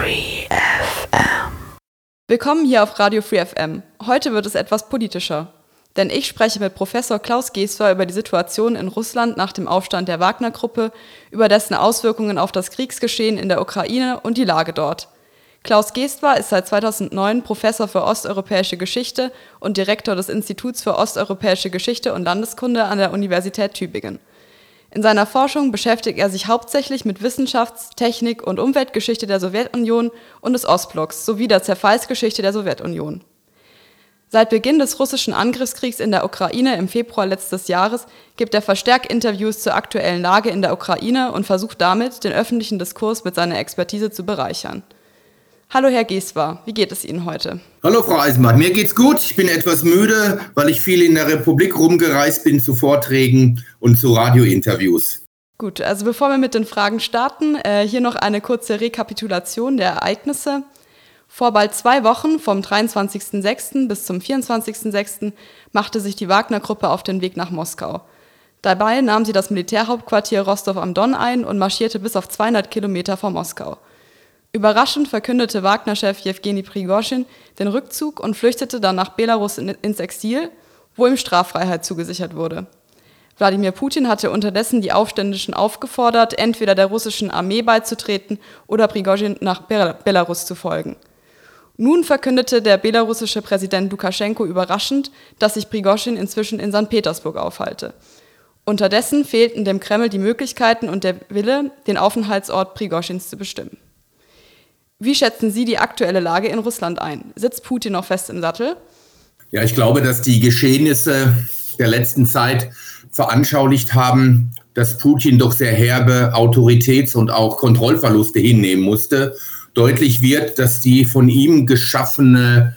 Free FM. Willkommen hier auf Radio Free FM. Heute wird es etwas politischer. Denn ich spreche mit Professor Klaus Gesver über die Situation in Russland nach dem Aufstand der Wagner-Gruppe, über dessen Auswirkungen auf das Kriegsgeschehen in der Ukraine und die Lage dort. Klaus Gesver ist seit 2009 Professor für osteuropäische Geschichte und Direktor des Instituts für osteuropäische Geschichte und Landeskunde an der Universität Tübingen. In seiner Forschung beschäftigt er sich hauptsächlich mit Wissenschafts-, Technik- und Umweltgeschichte der Sowjetunion und des Ostblocks sowie der Zerfallsgeschichte der Sowjetunion. Seit Beginn des russischen Angriffskriegs in der Ukraine im Februar letztes Jahres gibt er verstärkt Interviews zur aktuellen Lage in der Ukraine und versucht damit, den öffentlichen Diskurs mit seiner Expertise zu bereichern. Hallo Herr Gesver, wie geht es Ihnen heute? Hallo Frau Eisenbart, mir geht's gut. Ich bin etwas müde, weil ich viel in der Republik rumgereist bin zu Vorträgen und zu Radiointerviews. Gut, also bevor wir mit den Fragen starten, hier noch eine kurze Rekapitulation der Ereignisse. Vor bald 2 Wochen, vom 23.06. bis zum 24.06., machte sich die Wagner-Gruppe auf den Weg nach Moskau. Dabei nahm sie das Militärhauptquartier Rostov am Don ein und marschierte bis auf 200 Kilometer vor Moskau. Überraschend verkündete Wagner-Chef Jewgeni Prigoschin den Rückzug und flüchtete dann nach Belarus ins Exil, wo ihm Straffreiheit zugesichert wurde. Wladimir Putin hatte unterdessen die Aufständischen aufgefordert, entweder der russischen Armee beizutreten oder Prigoschin nach Belarus zu folgen. Nun verkündete der belarussische Präsident Lukaschenko überraschend, dass sich Prigoschin inzwischen in St. Petersburg aufhalte. Unterdessen fehlten dem Kreml die Möglichkeiten und der Wille, den Aufenthaltsort Prigoschins zu bestimmen. Wie schätzen Sie die aktuelle Lage in Russland ein? Sitzt Putin noch fest im Sattel? Ja, ich glaube, dass die Geschehnisse der letzten Zeit veranschaulicht haben, dass Putin doch sehr herbe Autoritäts- und auch Kontrollverluste hinnehmen musste. Deutlich wird, dass er die von ihm geschaffene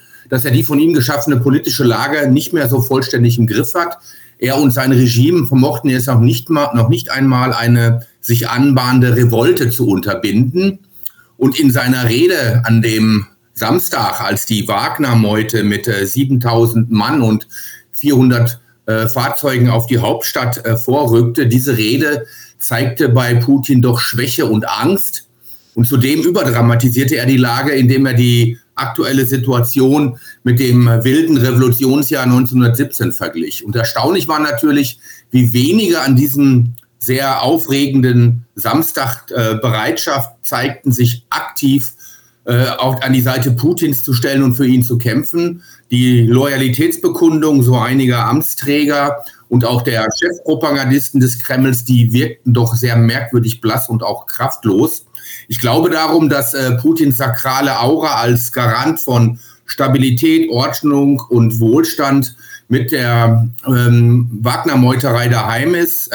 politische Lage nicht mehr so vollständig im Griff hat. Er und sein Regime vermochten es noch nicht einmal eine sich anbahnende Revolte zu unterbinden. Und in seiner Rede an dem Samstag, als die Wagner-Meute mit 7.000 Mann und 400 Fahrzeugen auf die Hauptstadt vorrückte, diese Rede zeigte bei Putin doch Schwäche und Angst. Und zudem überdramatisierte er die Lage, indem er die aktuelle Situation mit dem wilden Revolutionsjahr 1917 verglich. Und erstaunlich war natürlich, wie wenige an diesem sehr aufregenden Samstag Bereitschaft zeigten, sich aktiv auch an die Seite Putins zu stellen und für ihn zu kämpfen. Die Loyalitätsbekundung so einiger Amtsträger und auch der Chefpropagandisten des Kremls, die wirkten doch sehr merkwürdig blass und auch kraftlos. Ich glaube darum, dass Putins sakrale Aura als Garant von Stabilität, Ordnung und Wohlstand mit der Wagner-Meuterei dahin ist.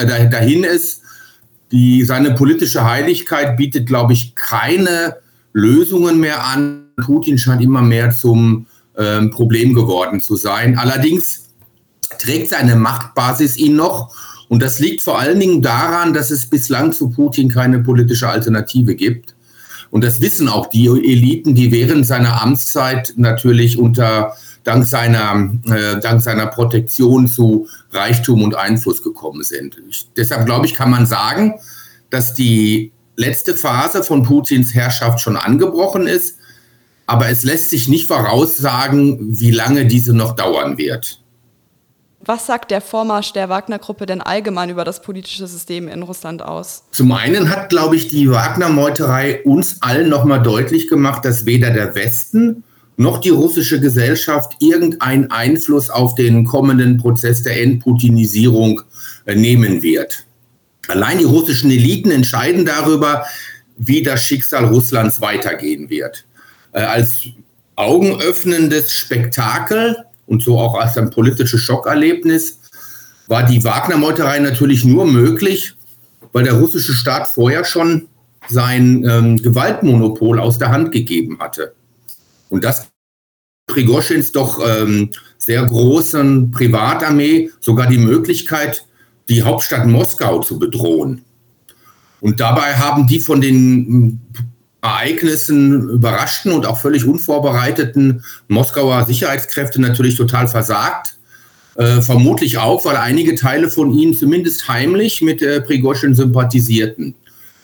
Seine politische Heiligkeit bietet, glaube ich, keine Lösungen mehr an. Putin scheint immer mehr zum Problem geworden zu sein. Allerdings trägt seine Machtbasis ihn noch. Und das liegt vor allen Dingen daran, dass es bislang zu Putin keine politische Alternative gibt. Und das wissen auch die Eliten, die während seiner Amtszeit natürlich dank seiner Protektion zu Reichtum und Einfluss gekommen sind. Deshalb glaube ich, kann man sagen, dass die letzte Phase von Putins Herrschaft schon angebrochen ist, aber es lässt sich nicht voraussagen, wie lange diese noch dauern wird. Was sagt der Vormarsch der Wagner-Gruppe denn allgemein über das politische System in Russland aus? Zum einen hat, glaube ich, die Wagner-Meuterei uns allen nochmal deutlich gemacht, dass weder der Westen noch die russische Gesellschaft irgendeinen Einfluss auf den kommenden Prozess der Entputinisierung nehmen wird. Allein die russischen Eliten entscheiden darüber, wie das Schicksal Russlands weitergehen wird. Als augenöffnendes Spektakel und so auch als ein politisches Schockerlebnis war die Wagner-Meuterei natürlich nur möglich, weil der russische Staat vorher schon sein Gewaltmonopol aus der Hand gegeben hatte. Und das Prigoschins doch sehr großen Privatarmee sogar die Möglichkeit, die Hauptstadt Moskau zu bedrohen. Und dabei haben die von den Ereignissen überraschten und auch völlig unvorbereiteten Moskauer Sicherheitskräfte natürlich total versagt. Vermutlich auch, weil einige Teile von ihnen zumindest heimlich mit Prigoschin sympathisierten.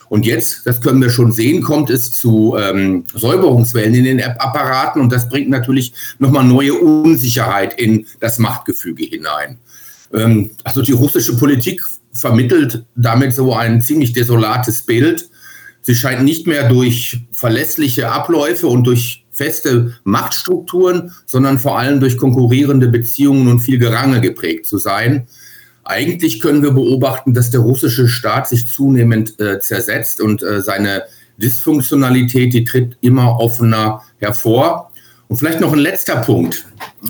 Und jetzt, das können wir schon sehen, kommt es zu Säuberungswellen in den Apparaten und das bringt natürlich nochmal neue Unsicherheit in das Machtgefüge hinein. Also die russische Politik vermittelt damit so ein ziemlich desolates Bild. Sie scheint nicht mehr durch verlässliche Abläufe und durch feste Machtstrukturen, sondern vor allem durch konkurrierende Beziehungen und viel Gerange geprägt zu sein. Eigentlich können wir beobachten, dass der russische Staat sich zunehmend zersetzt und seine Dysfunktionalität, die tritt immer offener hervor. Und vielleicht noch ein letzter Punkt.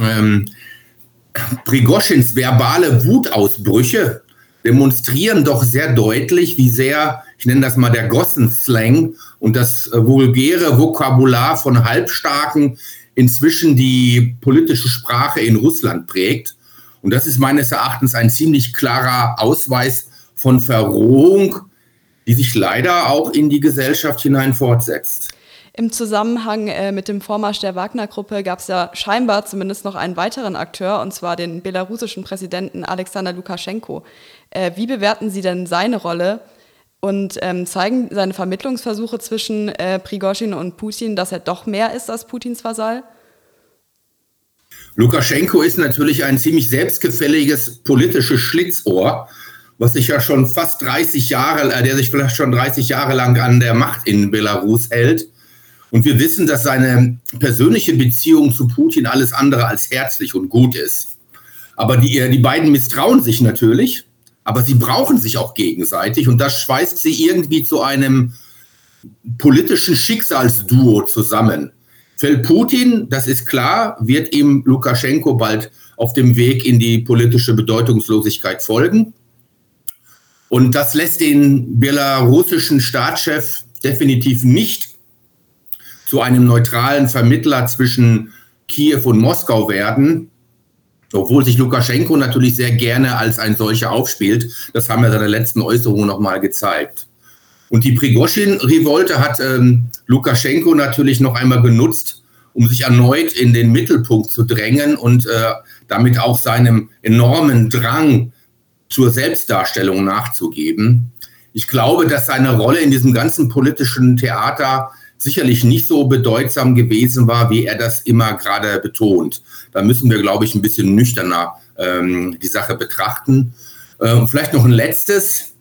Prigoschins verbale Wutausbrüche demonstrieren doch sehr deutlich, wie sehr, ich nenne das mal der Gossenslang und das vulgäre Vokabular von Halbstarken inzwischen die politische Sprache in Russland prägt. Und das ist meines Erachtens ein ziemlich klarer Ausweis von Verrohung, die sich leider auch in die Gesellschaft hinein fortsetzt. Im Zusammenhang mit dem Vormarsch der Wagner-Gruppe gab es ja scheinbar zumindest noch einen weiteren Akteur, und zwar den belarussischen Präsidenten Alexander Lukaschenko. Wie bewerten Sie denn seine Rolle und zeigen seine Vermittlungsversuche zwischen Prigoschin und Putin, dass er doch mehr ist als Putins Vasall? Lukaschenko ist natürlich ein ziemlich selbstgefälliges politisches Schlitzohr, was sich ja schon fast 30 Jahre, der sich vielleicht schon 30 Jahre lang an der Macht in Belarus hält. Und wir wissen, dass seine persönliche Beziehung zu Putin alles andere als herzlich und gut ist. Aber die beiden misstrauen sich natürlich, aber sie brauchen sich auch gegenseitig und das schweißt sie irgendwie zu einem politischen Schicksalsduo zusammen. Fällt Putin, das ist klar, wird ihm Lukaschenko bald auf dem Weg in die politische Bedeutungslosigkeit folgen. Und das lässt den belarussischen Staatschef definitiv nicht zu einem neutralen Vermittler zwischen Kiew und Moskau werden, obwohl sich Lukaschenko natürlich sehr gerne als ein solcher aufspielt. Das haben ja seine letzten Äußerungen nochmal gezeigt. Und die Prigoschin-Revolte hat Lukaschenko natürlich noch einmal genutzt, um sich erneut in den Mittelpunkt zu drängen und damit auch seinem enormen Drang zur Selbstdarstellung nachzugeben. Ich glaube, dass seine Rolle in diesem ganzen politischen Theater sicherlich nicht so bedeutsam gewesen war, wie er das immer gerade betont. Da müssen wir, glaube ich, ein bisschen nüchterner die Sache betrachten. Vielleicht noch ein letztes.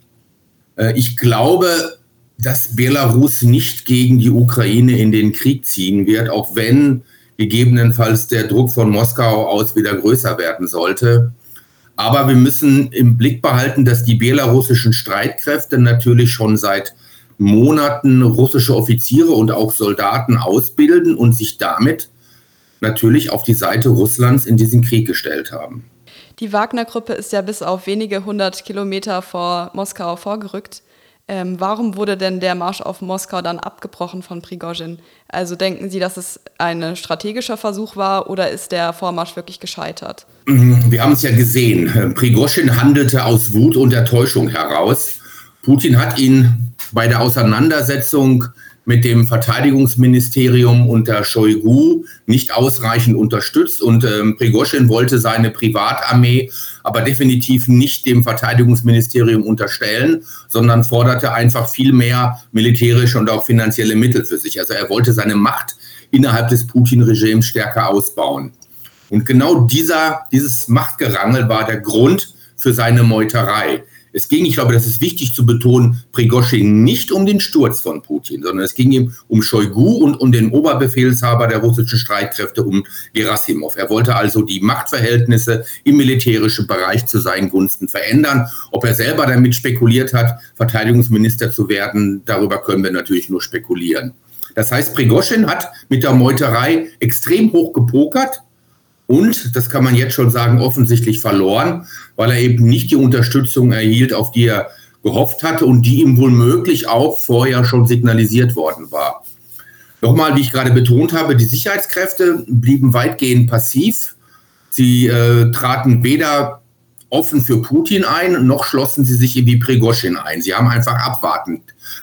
Ich glaube, dass Belarus nicht gegen die Ukraine in den Krieg ziehen wird, auch wenn gegebenenfalls der Druck von Moskau aus wieder größer werden sollte. Aber wir müssen im Blick behalten, dass die belarussischen Streitkräfte natürlich schon seit Monaten russische Offiziere und auch Soldaten ausbilden und sich damit natürlich auf die Seite Russlands in diesen Krieg gestellt haben. Die Wagner-Gruppe ist ja bis auf wenige 100 Kilometer vor Moskau vorgerückt. Warum wurde denn der Marsch auf Moskau dann abgebrochen von Prigoschin? Also denken Sie, dass es ein strategischer Versuch war oder ist der Vormarsch wirklich gescheitert? Wir haben es ja gesehen. Prigoschin handelte aus Wut und Enttäuschung heraus. Putin hat ihn bei der Auseinandersetzung mit dem Verteidigungsministerium unter Shoigu nicht ausreichend unterstützt und Prigoschin wollte seine Privatarmee aber definitiv nicht dem Verteidigungsministerium unterstellen, sondern forderte einfach viel mehr militärische und auch finanzielle Mittel für sich. Also er wollte seine Macht innerhalb des Putin-Regimes stärker ausbauen. Und genau dieses Machtgerangel war der Grund für seine Meuterei. Es ging, ich glaube, das ist wichtig zu betonen, Prigoschin nicht um den Sturz von Putin, sondern es ging ihm um Shoigu und um den Oberbefehlshaber der russischen Streitkräfte, um Gerasimov. Er wollte also die Machtverhältnisse im militärischen Bereich zu seinen Gunsten verändern. Ob er selber damit spekuliert hat, Verteidigungsminister zu werden, darüber können wir natürlich nur spekulieren. Das heißt, Prigoschin hat mit der Meuterei extrem hoch gepokert. Und, das kann man jetzt schon sagen, offensichtlich verloren, weil er eben nicht die Unterstützung erhielt, auf die er gehofft hatte und die ihm womöglich auch vorher schon signalisiert worden war. Nochmal, wie ich gerade betont habe, die Sicherheitskräfte blieben weitgehend passiv. Sie traten weder offen für Putin ein, noch schlossen sie sich in die Prigoschin ein. Sie haben einfach abwartend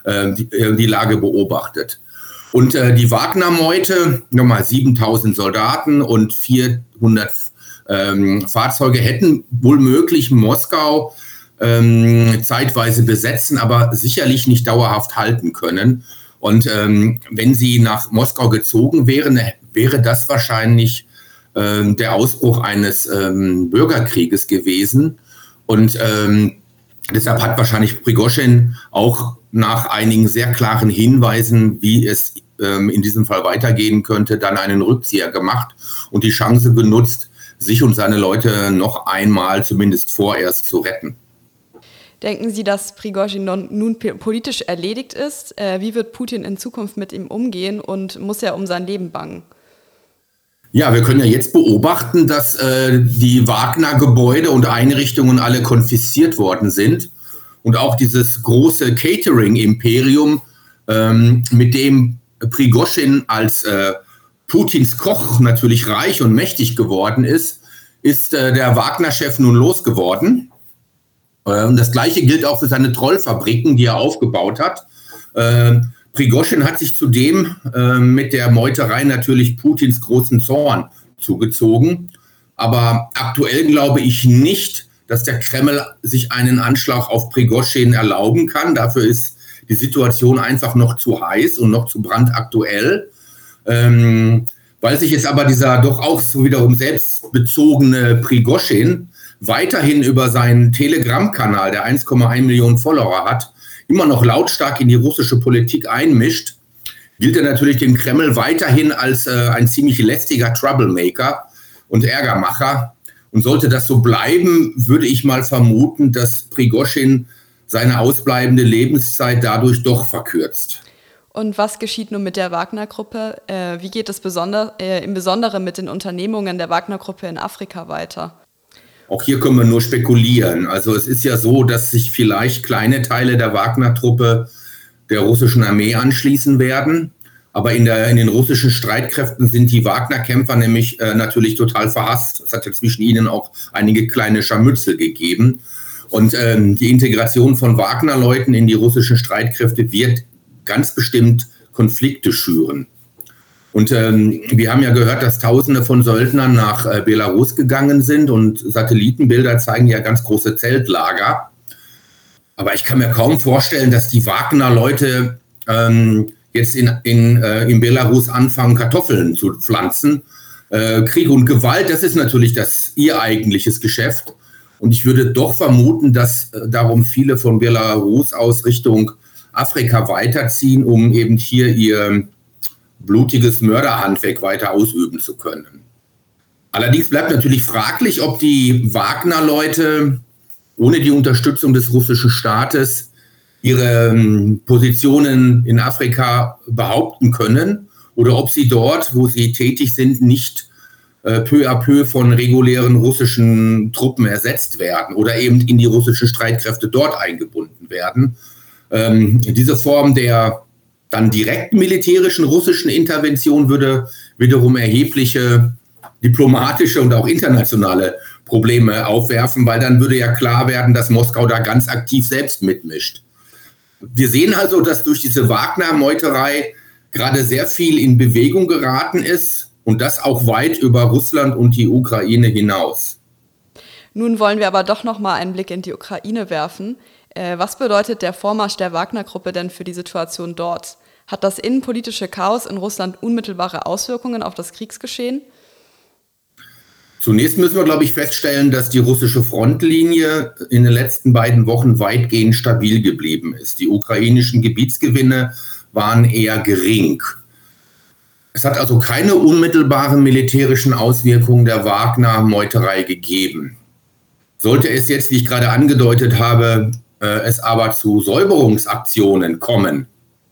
die Lage beobachtet. Und die Wagner-Meute, nochmal 7.000 Soldaten und 400 Fahrzeuge hätten wohl möglich Moskau zeitweise besetzen, aber sicherlich nicht dauerhaft halten können. Und wenn sie nach Moskau gezogen wären, wäre das wahrscheinlich der Ausbruch eines Bürgerkrieges gewesen. Und deshalb hat wahrscheinlich Prigoschin auch nach einigen sehr klaren Hinweisen, wie es in diesem Fall weitergehen könnte, dann einen Rückzieher gemacht und die Chance genutzt, sich und seine Leute noch einmal zumindest vorerst zu retten. Denken Sie, dass Prigoschin nun politisch erledigt ist? Wie wird Putin in Zukunft mit ihm umgehen und muss er um sein Leben bangen? Ja, wir können ja jetzt beobachten, dass die Wagner-Gebäude und Einrichtungen alle konfisziert worden sind und auch dieses große Catering-Imperium, mit dem Prigoschin als Putins Koch natürlich reich und mächtig geworden ist der Wagner-Chef nun losgeworden. Das Gleiche gilt auch für seine Trollfabriken, die er aufgebaut hat. Prigoschin hat sich zudem mit der Meuterei natürlich Putins großen Zorn zugezogen. Aber aktuell glaube ich nicht, dass der Kreml sich einen Anschlag auf Prigoschin erlauben kann. Dafür ist die Situation einfach noch zu heiß und noch zu brandaktuell. Weil sich jetzt aber dieser doch auch so wiederum selbstbezogene Prigoschin weiterhin über seinen Telegram-Kanal, der 1,1 Millionen Follower hat, immer noch lautstark in die russische Politik einmischt, gilt er natürlich dem Kreml weiterhin als ein ziemlich lästiger Troublemaker und Ärgermacher. Und sollte das so bleiben, würde ich mal vermuten, dass Prigoschin seine ausbleibende Lebenszeit dadurch doch verkürzt. Und was geschieht nun mit der Wagner-Gruppe? Wie geht es im Besonderen mit den Unternehmungen der Wagner-Gruppe in Afrika weiter? Auch hier können wir nur spekulieren. Also es ist ja so, dass sich vielleicht kleine Teile der Wagner-Truppe der russischen Armee anschließen werden. Aber in den russischen Streitkräften sind die Wagner-Kämpfer nämlich natürlich total verhasst. Es hat ja zwischen ihnen auch einige kleine Scharmützel gegeben. Und die Integration von Wagner-Leuten in die russischen Streitkräfte wird ganz bestimmt Konflikte schüren. Und wir haben ja gehört, dass Tausende von Söldnern nach Belarus gegangen sind und Satellitenbilder zeigen ja ganz große Zeltlager. Aber ich kann mir kaum vorstellen, dass die Wagner-Leute jetzt in Belarus anfangen, Kartoffeln zu pflanzen. Krieg und Gewalt, das ist natürlich ihr eigentliches Geschäft. Und ich würde doch vermuten, dass darum viele von Belarus aus Richtung Afrika weiterziehen, um eben hier ihr blutiges Mörderhandwerk weiter ausüben zu können. Allerdings bleibt natürlich fraglich, ob die Wagner-Leute ohne die Unterstützung des russischen Staates ihre Positionen in Afrika behaupten können oder ob sie dort, wo sie tätig sind, nicht peu à peu von regulären russischen Truppen ersetzt werden oder eben in die russischen Streitkräfte dort eingebunden werden. Diese Form der dann direkten militärischen russischen Intervention würde wiederum erhebliche diplomatische und auch internationale Probleme aufwerfen, weil dann würde ja klar werden, dass Moskau da ganz aktiv selbst mitmischt. Wir sehen also, dass durch diese Wagner-Meuterei gerade sehr viel in Bewegung geraten ist und das auch weit über Russland und die Ukraine hinaus. Nun wollen wir aber doch noch mal einen Blick in die Ukraine werfen. Was bedeutet der Vormarsch der Wagner-Gruppe denn für die Situation dort? Hat das innenpolitische Chaos in Russland unmittelbare Auswirkungen auf das Kriegsgeschehen? Zunächst müssen wir, glaube ich, feststellen, dass die russische Frontlinie in den letzten beiden Wochen weitgehend stabil geblieben ist. Die ukrainischen Gebietsgewinne waren eher gering. Es hat also keine unmittelbaren militärischen Auswirkungen der Wagner-Meuterei gegeben. Sollte es jetzt, wie ich gerade angedeutet habe, es aber zu Säuberungsaktionen kommen,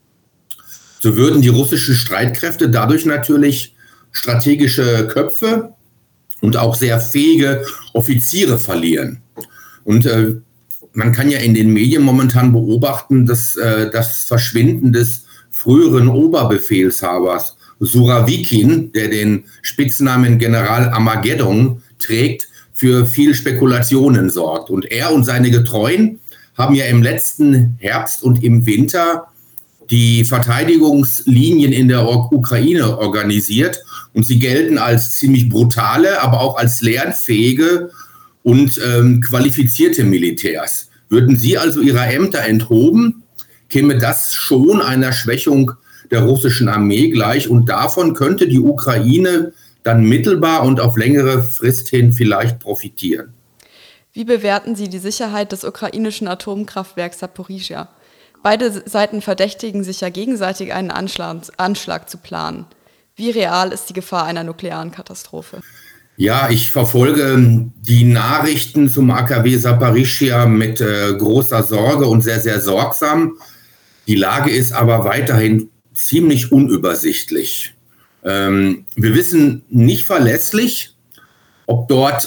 so würden die russischen Streitkräfte dadurch natürlich strategische Köpfe und auch sehr fähige Offiziere verlieren. Und man kann ja in den Medien momentan beobachten, dass das Verschwinden des früheren Oberbefehlshabers Surowikin, der den Spitznamen General Armageddon trägt, für viel Spekulationen sorgt. Und er und seine Getreuen haben ja im letzten Herbst und im Winter die Verteidigungslinien in der Ukraine organisiert. Und sie gelten als ziemlich brutale, aber auch als lernfähige und qualifizierte Militärs. Würden sie also ihrer Ämter enthoben, käme das schon einer Schwächung der russischen Armee gleich und davon könnte die Ukraine dann mittelbar und auf längere Frist hin vielleicht profitieren. Wie bewerten Sie die Sicherheit des ukrainischen Atomkraftwerks Saporischschja? Beide Seiten verdächtigen sich ja gegenseitig, einen Anschlag zu planen. Wie real ist die Gefahr einer nuklearen Katastrophe? Ja, ich verfolge die Nachrichten zum AKW Saporischschja mit großer Sorge und sehr, sehr sorgsam. Die Lage ist aber weiterhin ziemlich unübersichtlich. Wir wissen nicht verlässlich, ob dort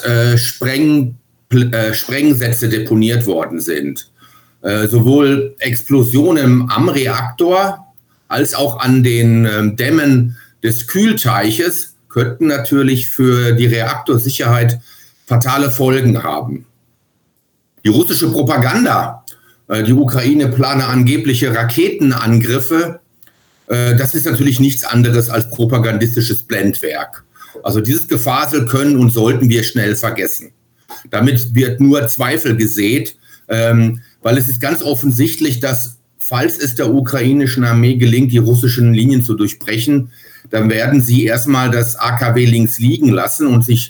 Sprengsätze deponiert worden sind. Sowohl Explosionen am Reaktor als auch an den Dämmen des Kühlteiches könnten natürlich für die Reaktorsicherheit fatale Folgen haben. Die russische Propaganda, die Ukraine plane angebliche Raketenangriffe, das ist natürlich nichts anderes als propagandistisches Blendwerk. Also dieses Gefasel können und sollten wir schnell vergessen. Damit wird nur Zweifel gesät, weil es ist ganz offensichtlich, dass, falls es der ukrainischen Armee gelingt, die russischen Linien zu durchbrechen, dann werden sie erstmal das AKW links liegen lassen und sich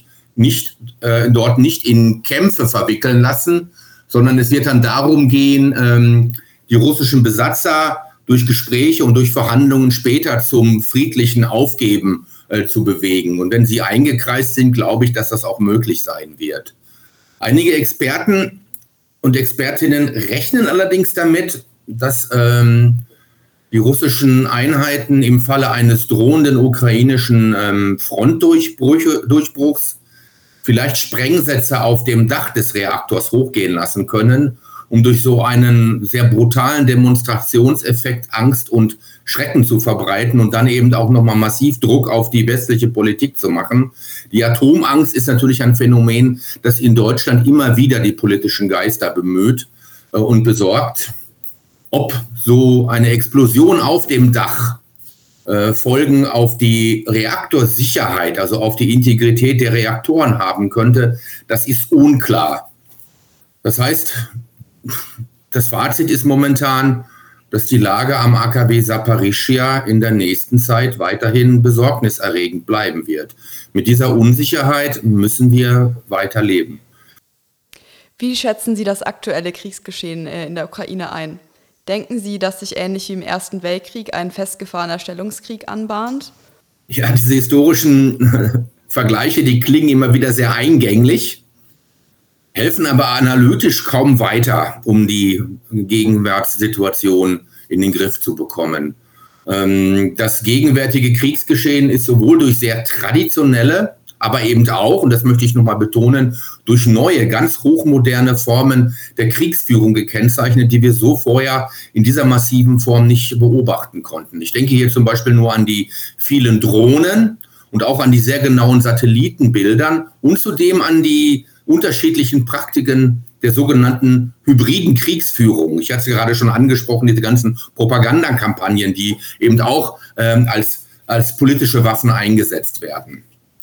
dort nicht in Kämpfe verwickeln lassen, sondern es wird dann darum gehen, die russischen Besatzer durch Gespräche und durch Verhandlungen später zum friedlichen Aufgeben zu bewegen. Und wenn sie eingekreist sind, glaube ich, dass das auch möglich sein wird. Einige Experten und Expertinnen rechnen allerdings damit, dass die russischen Einheiten im Falle eines drohenden ukrainischen Frontdurchbruchs vielleicht Sprengsätze auf dem Dach des Reaktors hochgehen lassen können, um durch so einen sehr brutalen Demonstrationseffekt Angst und Schrecken zu verbreiten und dann eben auch nochmal massiv Druck auf die westliche Politik zu machen. Die Atomangst ist natürlich ein Phänomen, das in Deutschland immer wieder die politischen Geister bemüht und besorgt. Ob so eine Explosion auf dem Dach Folgen auf die Reaktorsicherheit, also auf die Integrität der Reaktoren haben könnte, das ist unklar. Das heißt, das Fazit ist momentan, dass die Lage am AKW Saporischschja in der nächsten Zeit weiterhin besorgniserregend bleiben wird. Mit dieser Unsicherheit müssen wir weiterleben. Wie schätzen Sie das aktuelle Kriegsgeschehen in der Ukraine ein? Denken Sie, dass sich ähnlich wie im Ersten Weltkrieg ein festgefahrener Stellungskrieg anbahnt? Ja, diese historischen Vergleiche, die klingen immer wieder sehr eingänglich, helfen aber analytisch kaum weiter, um die Gegenwartssituation in den Griff zu bekommen. Das gegenwärtige Kriegsgeschehen ist sowohl durch sehr traditionelle, aber eben auch, und das möchte ich nochmal betonen, durch neue, ganz hochmoderne Formen der Kriegsführung gekennzeichnet, die wir so vorher in dieser massiven Form nicht beobachten konnten. Ich denke hier zum Beispiel nur an die vielen Drohnen und auch an die sehr genauen Satellitenbildern und zudem an die unterschiedlichen Praktiken der sogenannten hybriden Kriegsführung. Ich hatte es gerade schon angesprochen, diese ganzen Propagandakampagnen, die eben auch als politische Waffen eingesetzt werden.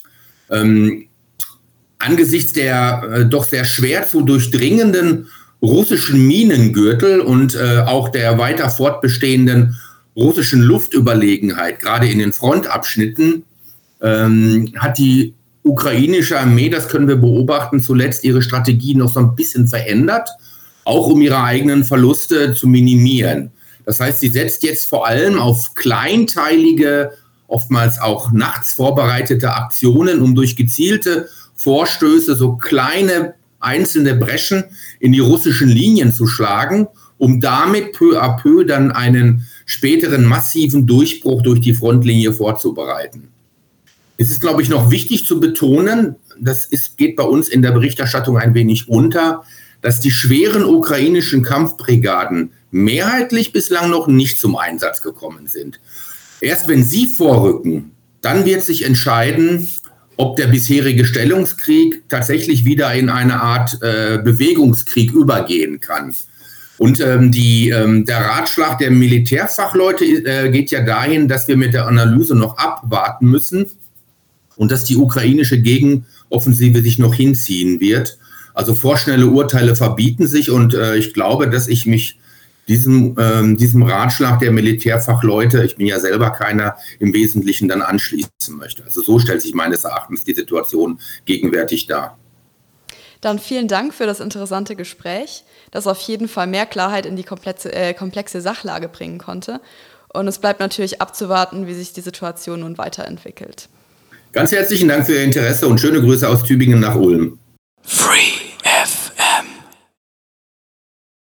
Angesichts der doch sehr schwer zu durchdringenden russischen Minengürtel und auch der weiter fortbestehenden russischen Luftüberlegenheit, gerade in den Frontabschnitten, hat die ukrainische Armee, das können wir beobachten, zuletzt ihre Strategie noch so ein bisschen verändert, auch um ihre eigenen Verluste zu minimieren. Das heißt, sie setzt jetzt vor allem auf kleinteilige, oftmals auch nachts vorbereitete Aktionen, um durch gezielte Vorstöße so kleine einzelne Breschen in die russischen Linien zu schlagen, um damit peu à peu dann einen späteren massiven Durchbruch durch die Frontlinie vorzubereiten. Es ist, glaube ich, noch wichtig zu betonen, geht bei uns in der Berichterstattung ein wenig unter, dass die schweren ukrainischen Kampfbrigaden mehrheitlich bislang noch nicht zum Einsatz gekommen sind. Erst wenn sie vorrücken, dann wird sich entscheiden, ob der bisherige Stellungskrieg tatsächlich wieder in eine Art Bewegungskrieg übergehen kann. Und der Ratschlag der Militärfachleute geht ja dahin, dass wir mit der Analyse noch abwarten müssen und dass die ukrainische Gegenoffensive sich noch hinziehen wird. Also vorschnelle Urteile verbieten sich und ich glaube, dass ich mich diesem Ratschlag der Militärfachleute, ich bin ja selber keiner, im Wesentlichen dann anschließen möchte. Also so stellt sich meines Erachtens die Situation gegenwärtig dar. Dann vielen Dank für das interessante Gespräch, das auf jeden Fall mehr Klarheit in die komplexe Sachlage bringen konnte. Und es bleibt natürlich abzuwarten, wie sich die Situation nun weiterentwickelt. Ganz herzlichen Dank für Ihr Interesse und schöne Grüße aus Tübingen nach Ulm. Free.